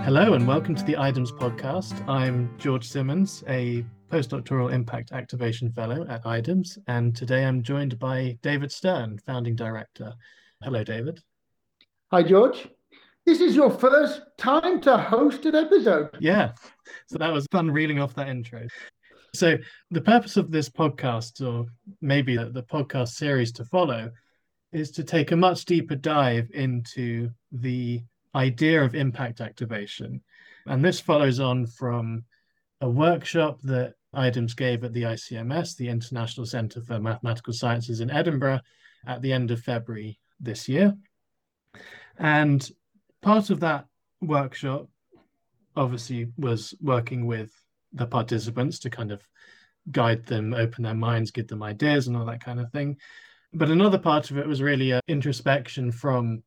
Hello and welcome to the IDEMS podcast. I'm George Simmons, a postdoctoral impact activation fellow at IDEMS, and today I'm joined by David Stern, founding director. Hello, David. Hi, George. This is your first time to host an episode. Yeah, so that was fun reeling off that intro. So the purpose of this podcast, or maybe the podcast series to follow, is to take a much deeper dive into the idea of impact activation. And this follows on from a workshop that IDEMS gave at the ICMS, the International Centre for Mathematical Sciences in Edinburgh, at the end of February this year. And part of that workshop obviously was working with the participants to kind of guide them, open their minds, give them ideas and all that kind of thing. But another part of it was really an introspection from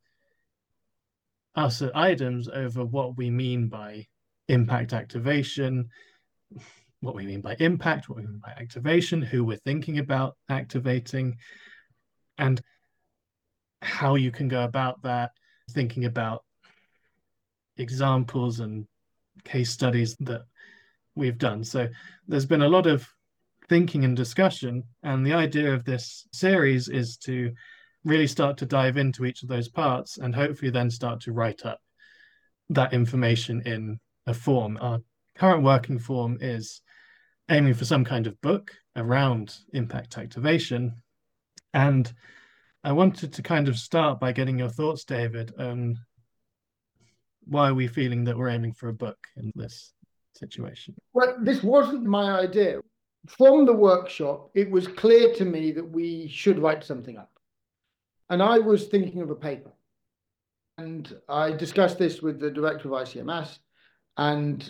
us at IDEMS over what we mean by impact activation, what we mean by impact, what we mean by activation, who we're thinking about activating, and how you can go about that, thinking about examples and case studies that we've done. So there's been a lot of thinking and discussion, and the idea of this series is to really start to dive into each of those parts and hopefully then start to write up that information in a form. Our current working form is aiming for some kind of book around impact activation. And I wanted to kind of start by getting your thoughts, David, on why are we feeling that we're aiming for a book in this situation? Well, this wasn't my idea. From the workshop, it was clear to me that we should write something up. And I was thinking of a paper. And I discussed this with the director of ICMS, and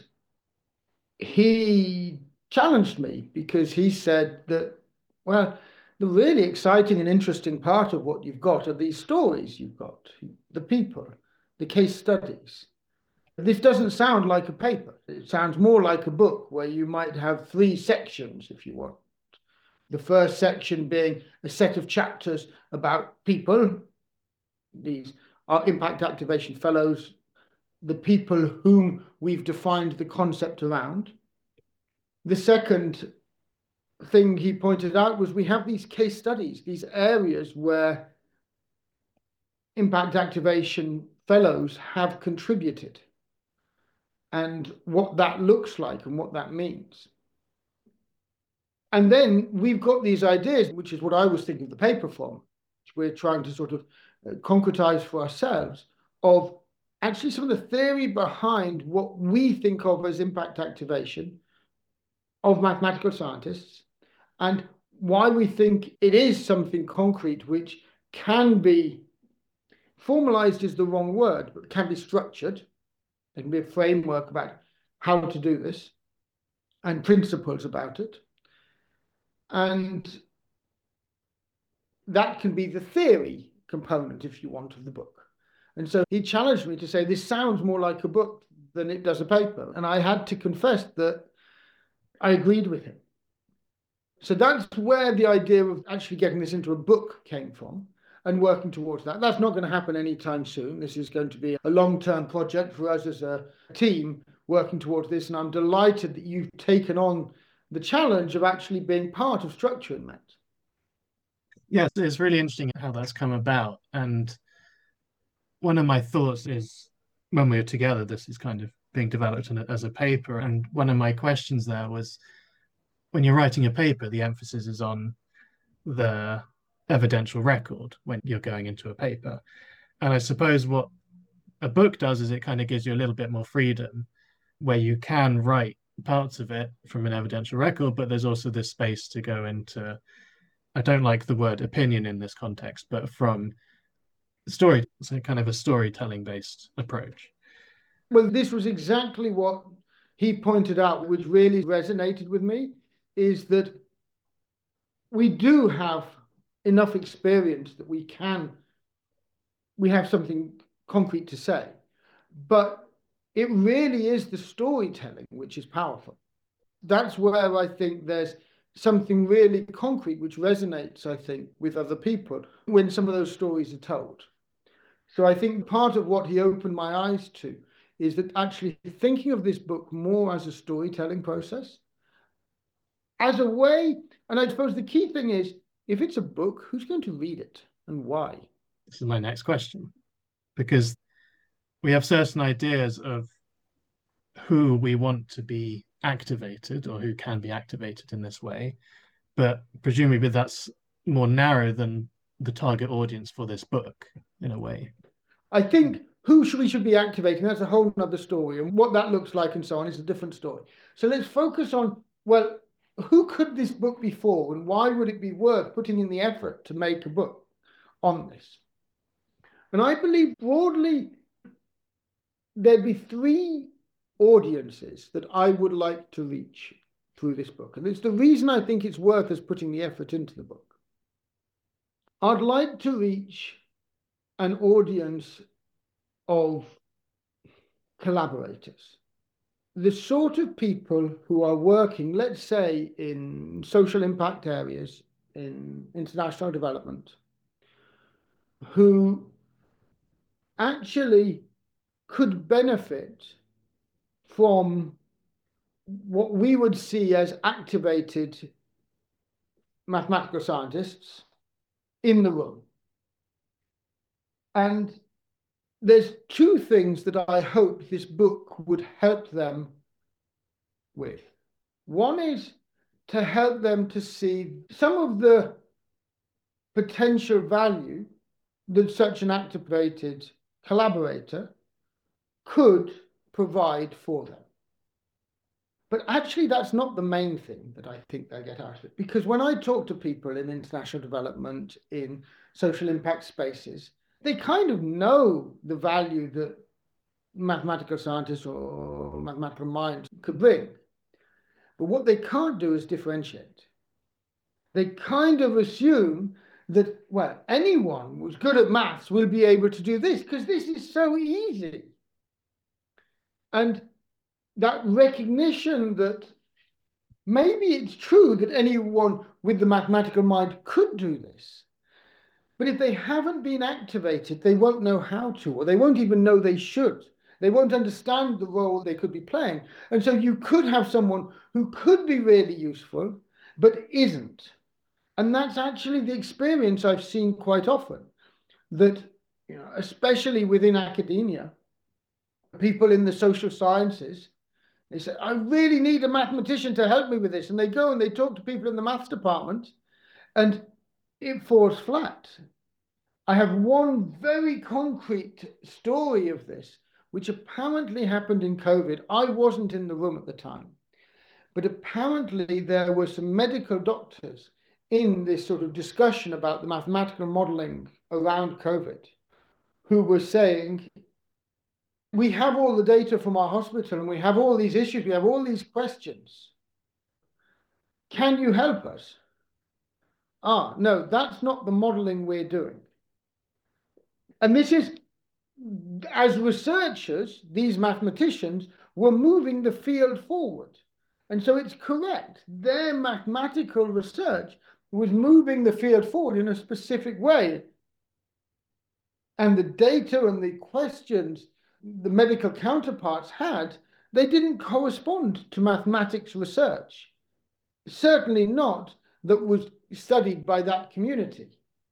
he challenged me because he said that, well, the really exciting and interesting part of what you've got are these stories you've got, the people, the case studies. This doesn't sound like a paper. It sounds more like a book where you might have 3 sections, if you want. The first section being a set of chapters about people. These are impact activation fellows, the people whom we've defined the concept around. The second thing he pointed out was we have these case studies, these areas where impact activation fellows have contributed, and what that looks like and what that means. And then we've got these ideas, which is what I was thinking of the paper from, which we're trying to sort of concretize for ourselves, of actually some of the theory behind what we think of as impact activation of mathematical scientists, and why we think it is something concrete which can be formalized is the wrong word, but can be structured. There can be a framework about how to do this and principles about it. And that can be the theory component, if you want, of the book. And so he challenged me to say, this sounds more like a book than it does a paper. And I had to confess that I agreed with him. So that's where the idea of actually getting this into a book came from, and working towards that. That's not going to happen anytime soon. This is going to be a long-term project for us as a team working towards this. And I'm delighted that you've taken on the challenge of actually being part of structuring that. Yes, it's really interesting how that's come about. And one of my thoughts is, when we were together, this is kind of being developed as a paper. And one of my questions there was, when you're writing a paper, the emphasis is on the evidential record when you're going into a paper. And I suppose what a book does is it kind of gives you a little bit more freedom, where you can write parts of it from an evidential record, but there's also this space to go into, I don't like the word opinion in this context, but from story, so kind of a storytelling based approach. Well, this was exactly what he pointed out, which really resonated with me, is that we do have enough experience that we have something concrete to say, but it really is the storytelling which is powerful. That's where I think there's something really concrete which resonates, I think, with other people when some of those stories are told. So I think part of what he opened my eyes to is that actually thinking of this book more as a storytelling process, as a way, and I suppose the key thing is, if it's a book, who's going to read it and why? This is my next question, because we have certain ideas of who we want to be activated or who can be activated in this way, but presumably that's more narrow than the target audience for this book in a way. I think we should be activating, that's a whole nother story, and what that looks like and so on is a different story. So let's focus on, well, who could this book be for, and why would it be worth putting in the effort to make a book on this? And I believe broadly there'd be three audiences that I would like to reach through this book. And it's the reason I think it's worth us putting the effort into the book. I'd like to reach an audience of collaborators, the sort of people who are working, let's say, in social impact areas, in international development, who actually could benefit from what we would see as activated mathematical scientists in the room. And there's two things that I hope this book would help them with. One is to help them to see some of the potential value that such an activated collaborator could provide for them. But actually, that's not the main thing that I think they get out of it. Because when I talk to people in international development, in social impact spaces, they kind of know the value that mathematical scientists or mathematical minds could bring. But what they can't do is differentiate. They kind of assume that, well, anyone who's good at maths will be able to do this because this is so easy. And that recognition that maybe it's true that anyone with the mathematical mind could do this, but if they haven't been activated, they won't know how to, or they won't even know they should. They won't understand the role they could be playing. And so you could have someone who could be really useful, but isn't. And that's actually the experience I've seen quite often, that, especially within academia, people in the social sciences, they say, I really need a mathematician to help me with this. And they go and they talk to people in the maths department and it falls flat. I have one very concrete story of this, which apparently happened in COVID. I wasn't in the room at the time, but apparently there were some medical doctors in this sort of discussion about the mathematical modeling around COVID who were saying, we have all the data from our hospital and we have all these issues, we have all these questions. Can you help us? No, that's not the modeling we're doing. And this is, as researchers, these mathematicians were moving the field forward. And so it's correct. Their mathematical research was moving the field forward in a specific way. And the data and the questions the medical counterparts had, they didn't correspond to mathematics research. Certainly not that was studied by that community.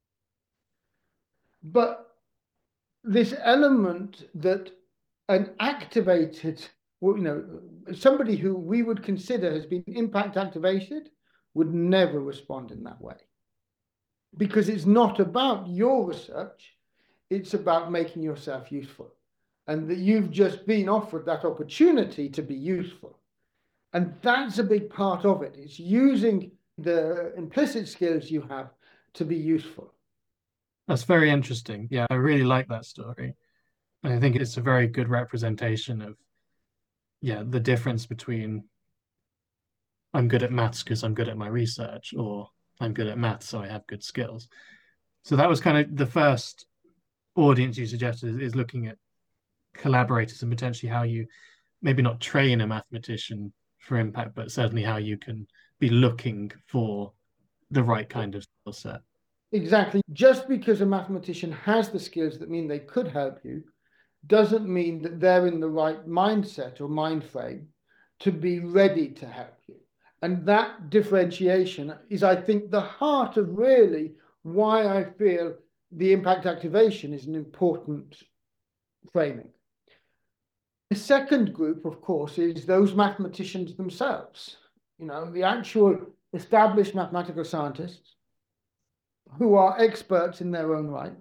But this element that an activated, somebody who we would consider has been impact activated would never respond in that way. Because it's not about your research, it's about making yourself useful. And that you've just been offered that opportunity to be useful. And that's a big part of it. It's using the implicit skills you have to be useful. That's very interesting. Yeah, I really like that story. And I think it's a very good representation of, the difference between I'm good at maths because I'm good at my research, or I'm good at maths so I have good skills. So that was kind of the first audience you suggested, is looking at collaborators and potentially how you maybe not train a mathematician for impact, but certainly how you can be looking for the right kind of skill set. Exactly. Just because a mathematician has the skills that mean they could help you doesn't mean that they're in the right mindset or mind frame to be ready to help you. And that differentiation is, I think, the heart of really why I feel the impact activation is an important framing. The second group, of course, is those mathematicians themselves, the actual established mathematical scientists who are experts in their own right.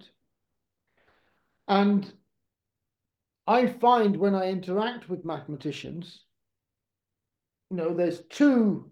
And I find when I interact with mathematicians, there's two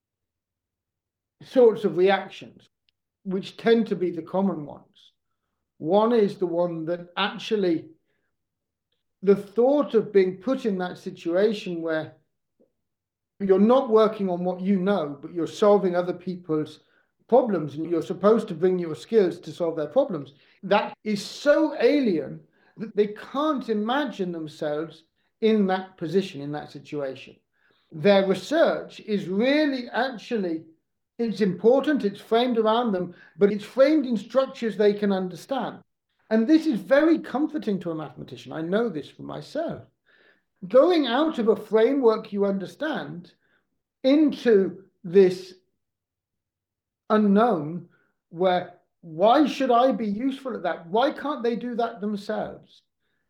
sorts of reactions which tend to be the common ones. One is the one that actually the thought of being put in that situation where you're not working on what you know, but you're solving other people's problems, and you're supposed to bring your skills to solve their problems, that is so alien that they can't imagine themselves in that position, in that situation. Their research is really actually, it's important, it's framed around them, but it's framed in structures they can understand. And this is very comforting to a mathematician. I know this for myself. Going out of a framework you understand into this unknown where, why should I be useful at that? Why can't they do that themselves?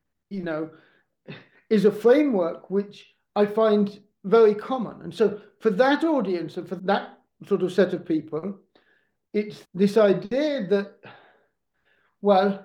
Is a framework which I find very common. And so for that audience and for that sort of set of people, it's this idea that, well,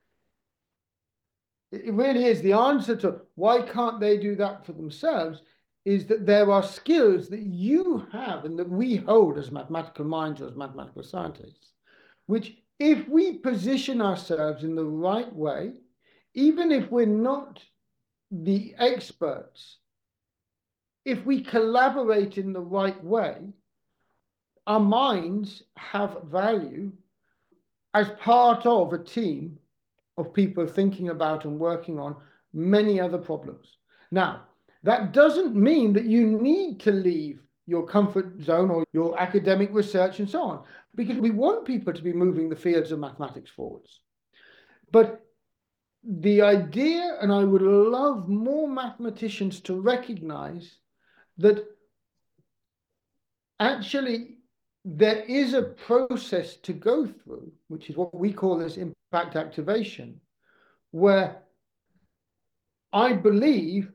it really is the answer to why can't they do that for themselves is that there are skills that you have and that we hold as mathematical minds or as mathematical scientists, which if we position ourselves in the right way, even if we're not the experts, if we collaborate in the right way, our minds have value as part of a team of people thinking about and working on many other problems. Now, that doesn't mean that you need to leave your comfort zone or your academic research and so on, because we want people to be moving the fields of mathematics forwards. But the idea, and I would love more mathematicians to recognize that actually there is a process to go through, which is what we call this impact activation, where I believe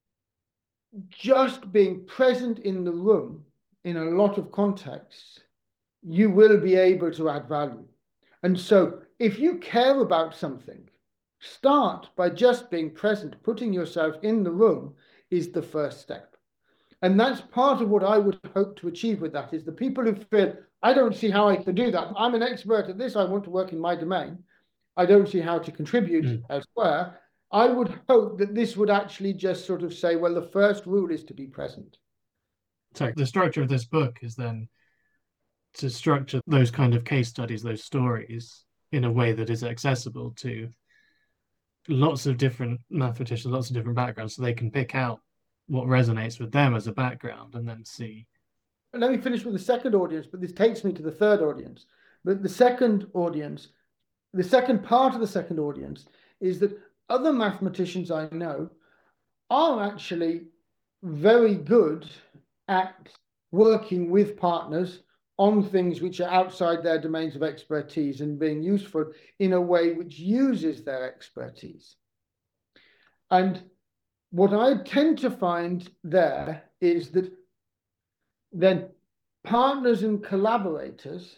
just being present in the room in a lot of contexts, you will be able to add value. And so if you care about something, start by just being present. Putting yourself in the room is the first step. And that's part of what I would hope to achieve with that, is the people who feel, I don't see how I can do that. I'm an expert at this. I want to work in my domain. I don't see how to contribute elsewhere. I would hope that this would actually just sort of say, well, the first rule is to be present. So the structure of this book is then to structure those kind of case studies, those stories, in a way that is accessible to lots of different mathematicians, lots of different backgrounds, so they can pick out what resonates with them as a background and then see. Let me finish with the second audience, but this takes me to the third audience. But the second audience, the second part of the second audience is that other mathematicians I know are actually very good at working with partners on things which are outside their domains of expertise and being useful in a way which uses their expertise. And what I tend to find there is that then partners and collaborators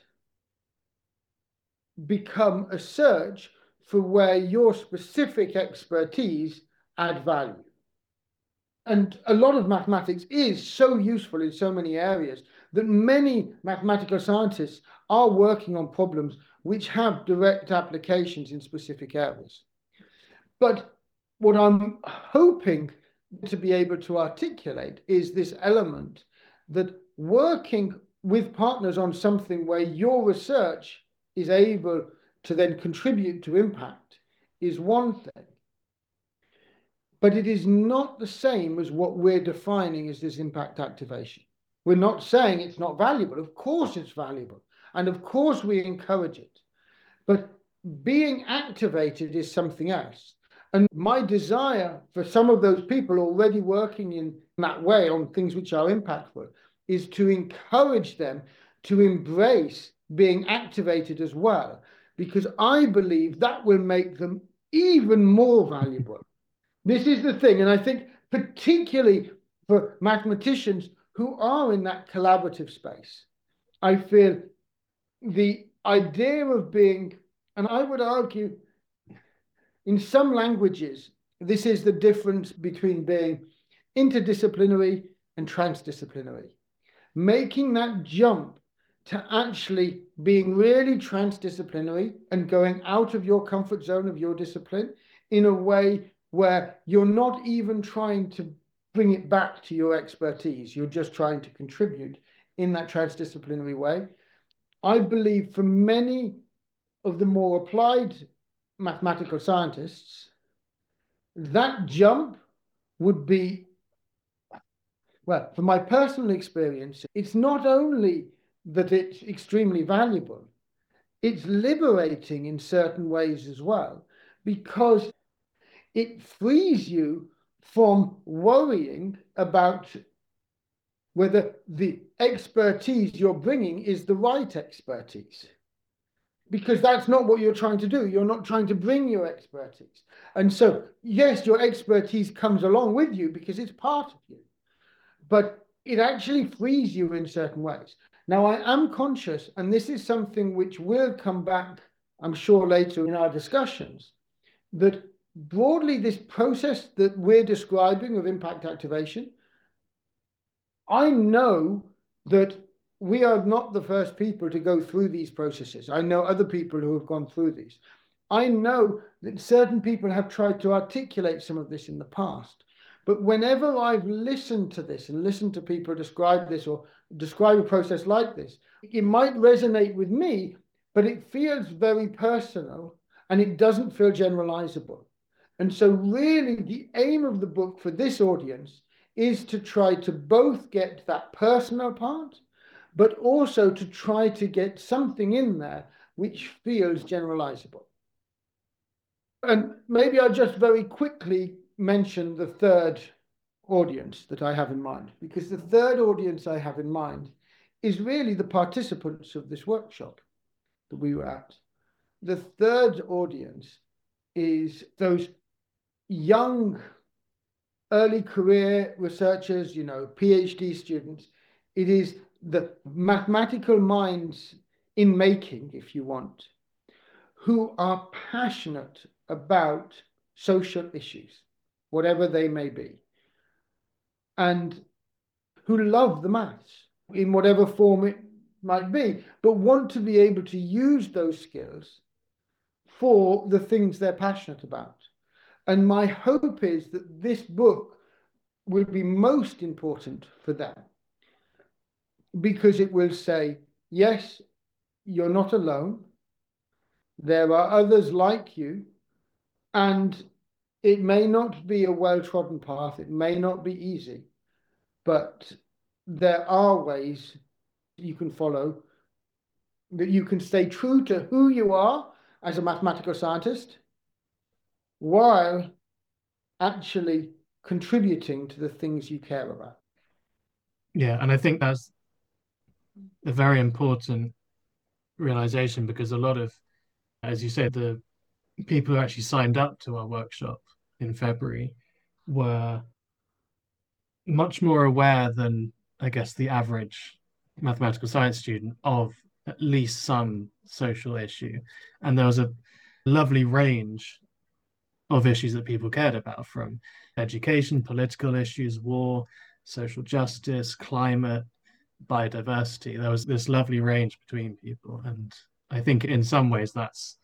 become a search for where your specific expertise add value. And a lot of mathematics is so useful in so many areas that many mathematical scientists are working on problems which have direct applications in specific areas. But what I'm hoping to be able to articulate is this element that working with partners on something where your research is able to then contribute to impact is one thing. But it is not the same as what we're defining as this impact activation. We're not saying it's not valuable. Of course it's valuable. And of course we encourage it. But being activated is something else. And my desire for some of those people already working in that way on things which are impactful is to encourage them to embrace being activated as well, because I believe that will make them even more valuable. This is the thing. And I think particularly for mathematicians who are in that collaborative space, I feel the idea of being, and I would argue in some languages, this is the difference between being interdisciplinary and transdisciplinary. Making that jump to actually being really transdisciplinary and going out of your comfort zone of your discipline in a way where you're not even trying to bring it back to your expertise. You're just trying to contribute in that transdisciplinary way. I believe for many of the more applied mathematical scientists, that jump would be, well, from my personal experience, it's not only that it's extremely valuable, it's liberating in certain ways as well, because it frees you from worrying about whether the expertise you're bringing is the right expertise. Because that's not what you're trying to do. You're not trying to bring your expertise. And so, yes, your expertise comes along with you because it's part of you, but it actually frees you in certain ways. Now, I am conscious, and this is something which will come back, I'm sure, later in our discussions, that broadly this process that we're describing of impact activation, I know that we are not the first people to go through these processes. I know other people who have gone through these. I know that certain people have tried to articulate some of this in the past. But whenever I've listened to this and listened to people describe this or describe a process like this, it might resonate with me, but it feels very personal and it doesn't feel generalizable. And so really the aim of the book for this audience is to try to both get that personal part, but also to try to get something in there which feels generalizable. And maybe I'll just very quickly mention the third audience that I have in mind, because the third audience I have in mind is really the participants of this workshop that we were at. The third audience is those young, early career researchers, PhD students. It is the mathematical minds in making, if you want, who are passionate about social issues, whatever they may be, and who love the maths in whatever form it might be, but want to be able to use those skills for the things they're passionate about. And my hope is that this book will be most important for them, because it will say, yes, you're not alone. There are others like you, and it may not be a well-trodden path. It may not be easy, but there are ways you can follow, that you can stay true to who you are as a mathematical scientist while actually contributing to the things you care about. Yeah, and I think that's a very important realization, because a lot of, as you said, the people who actually signed up to our workshop in February were much more aware than, I guess, the average mathematical science student of at least some social issue. And there was a lovely range of issues that people cared about, from education, political issues, war, social justice, climate, biodiversity. There was this lovely range between people. And I think in some ways that's,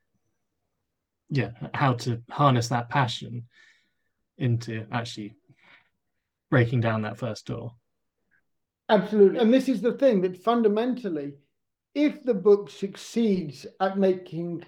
yeah, how to harness that passion into actually breaking down that first door. Absolutely. And this is the thing, that fundamentally, if the book succeeds at making,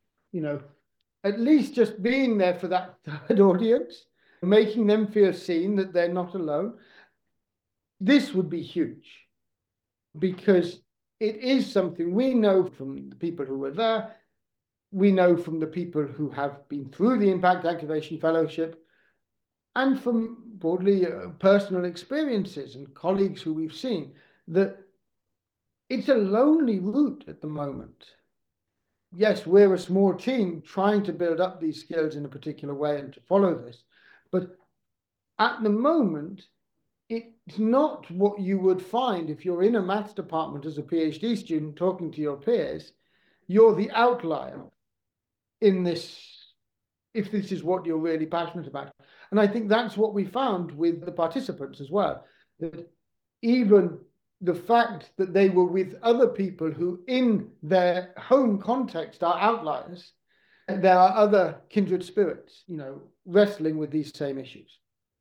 at least just being there for that third audience, making them feel seen, that they're not alone, this would be huge, because it is something we know from the people who were there. we know from the people who have been through the Impact Activation Fellowship and from broadly personal experiences and colleagues who we've seen that it's a lonely route at the moment. Yes, we're a small team trying to build up these skills in a particular way and to follow this, but at the moment, it's not what you would find if you're in a maths department as a PhD student talking to your peers. You're the outlier in this, if this is what you're really passionate about. And I think that's what we found with the participants as well, that even the fact that they were with other people who in their home context are outliers, there are other kindred spirits, wrestling with these same issues.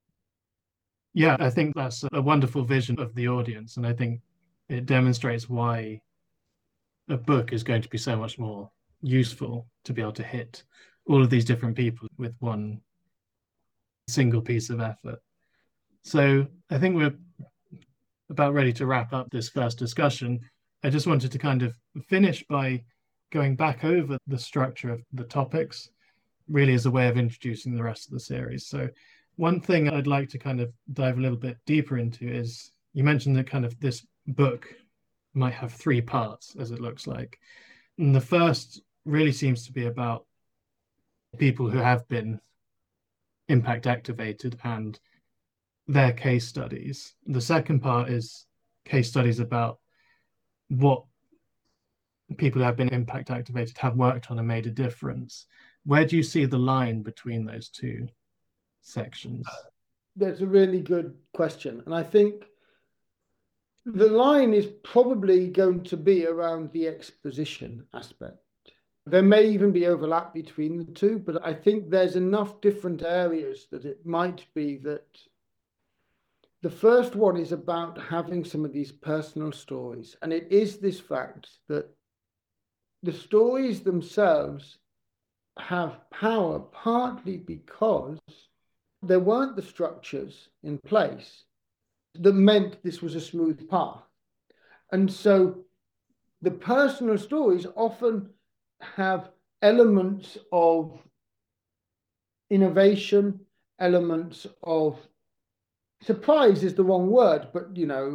Yeah, I think that's a wonderful vision of the audience. And I think it demonstrates why a book is going to be so much more useful to be able to hit all of these different people with one single piece of effort. So I think we're about ready to wrap up this first discussion. I just wanted to kind of finish by going back over the structure of the topics, really as a way of introducing the rest of the series. So one thing I'd like to kind of dive a little bit deeper into is, you mentioned that kind of this book might have 3 parts, as it looks like. And the first really seems to be about people who have been impact activated and their case studies. The second part is case studies about what people who have been impact activated have worked on and made a difference. Where do you see the line between those 2 sections? That's a really good question. And I think the line is probably going to be around the exposition aspect. There may even be overlap between the 2, but I think there's enough different areas that it might be that the first one is about having some of these personal stories. And it is this fact that the stories themselves have power partly because there weren't the structures in place that meant this was a smooth path. And so the personal stories often have elements of innovation, elements of surprise is the wrong word, but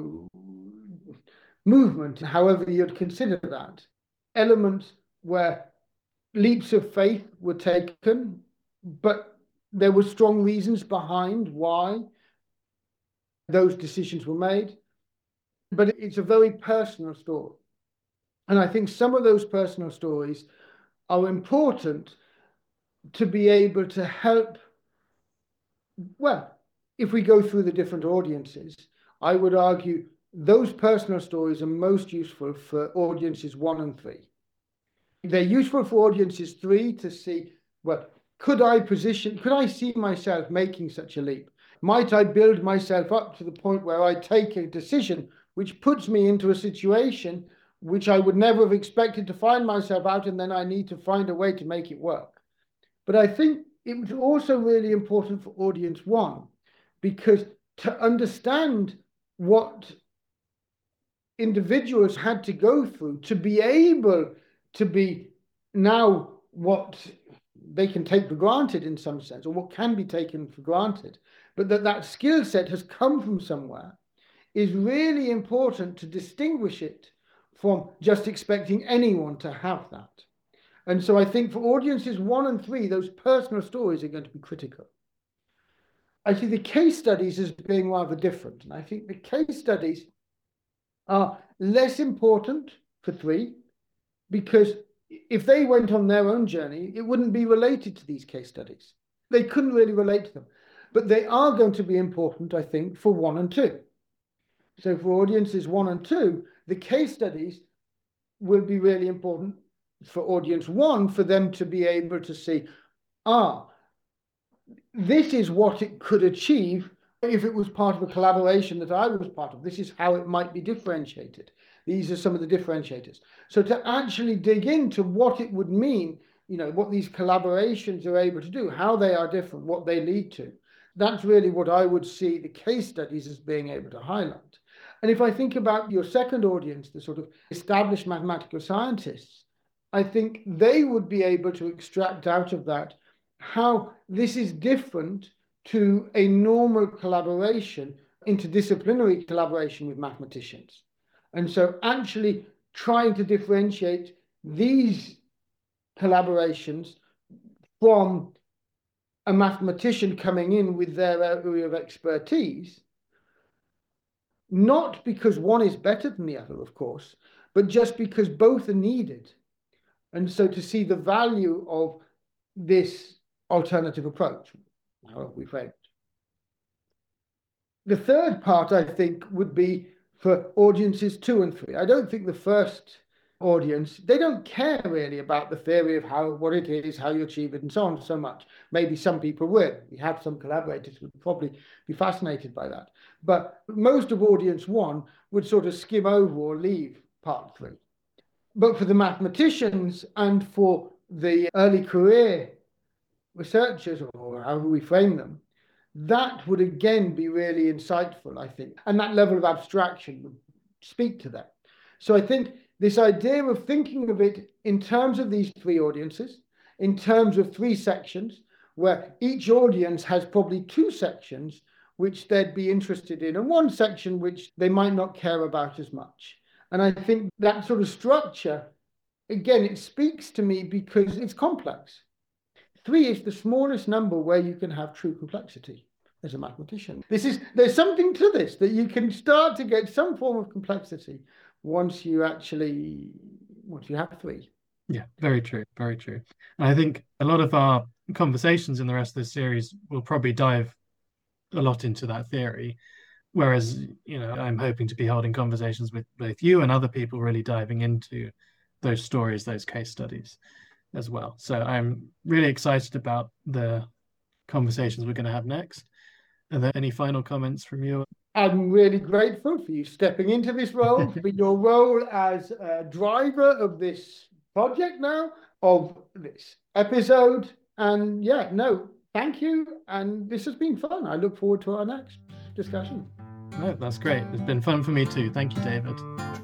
movement, however you'd consider that, elements where leaps of faith were taken, but there were strong reasons behind why those decisions were made. But it's a very personal story. And I think some of those personal stories are important to be able to help. Well, if we go through the different audiences, I would argue those personal stories are most useful for audiences 1 and 3. They're useful for audiences 3 to see, well, could I see myself making such a leap? Might I build myself up to the point where I take a decision which puts me into a situation which I would never have expected to find myself out, and then I need to find a way to make it work. But I think it was also really important for audience 1, because to understand what individuals had to go through to be able to be now what they can take for granted in some sense, or what can be taken for granted, but that skill set has come from somewhere, is really important to distinguish it from just expecting anyone to have that. And so I think for audiences 1 and 3, those personal stories are going to be critical. I see the case studies as being rather different. And I think the case studies are less important for 3, because if they went on their own journey, it wouldn't be related to these case studies. They couldn't really relate to them. But they are going to be important, I think, for 1 and 2. So for audiences 1 and 2, the case studies will be really important for audience 1, for them to be able to see, this is what it could achieve if it was part of a collaboration that I was part of. This is how it might be differentiated. These are some of the differentiators. So to actually dig into what it would mean, what these collaborations are able to do, how they are different, what they lead to, that's really what I would see the case studies as being able to highlight. And if I think about your second audience, the sort of established mathematical scientists, I think they would be able to extract out of that how this is different to a normal collaboration, interdisciplinary collaboration with mathematicians. And so actually trying to differentiate these collaborations from a mathematician coming in with their area of expertise, not because one is better than the other, of course, but just because both are needed. And so to see the value of this alternative approach, how we frame it. The third part, I think, would be for audiences 2 and 3. I don't think the first audience, they don't care really about the theory of what it is, how you achieve it, and so on so much. Maybe some people will. We have some collaborators who would probably be fascinated by that. But most of audience 1 would sort of skim over or leave part 3. But for the mathematicians and for the early career researchers, or however we frame them, that would again be really insightful, I think. And that level of abstraction would speak to that. So I think this idea of thinking of it in terms of these 3 audiences, in terms of 3 sections, where each audience has probably 2 sections which they'd be interested in, and 1 section which they might not care about as much. And I think that sort of structure, again, it speaks to me because it's complex. 3 is the smallest number where you can have true complexity as a mathematician. There's something to this, that you can start to get some form of complexity once you have 3. Yeah, very true, very true. And I think a lot of our conversations in the rest of this series will probably dive a lot into that theory. Whereas, I'm hoping to be holding conversations with both you and other people really diving into those stories, those case studies as well. So I'm really excited about the conversations we're going to have next. Are there any final comments from you? I'm really grateful for you stepping into this role, for your role as a driver of this project now, of this episode. And thank you. And this has been fun. I look forward to our next discussion. No, that's great. It's been fun for me too. Thank you, David.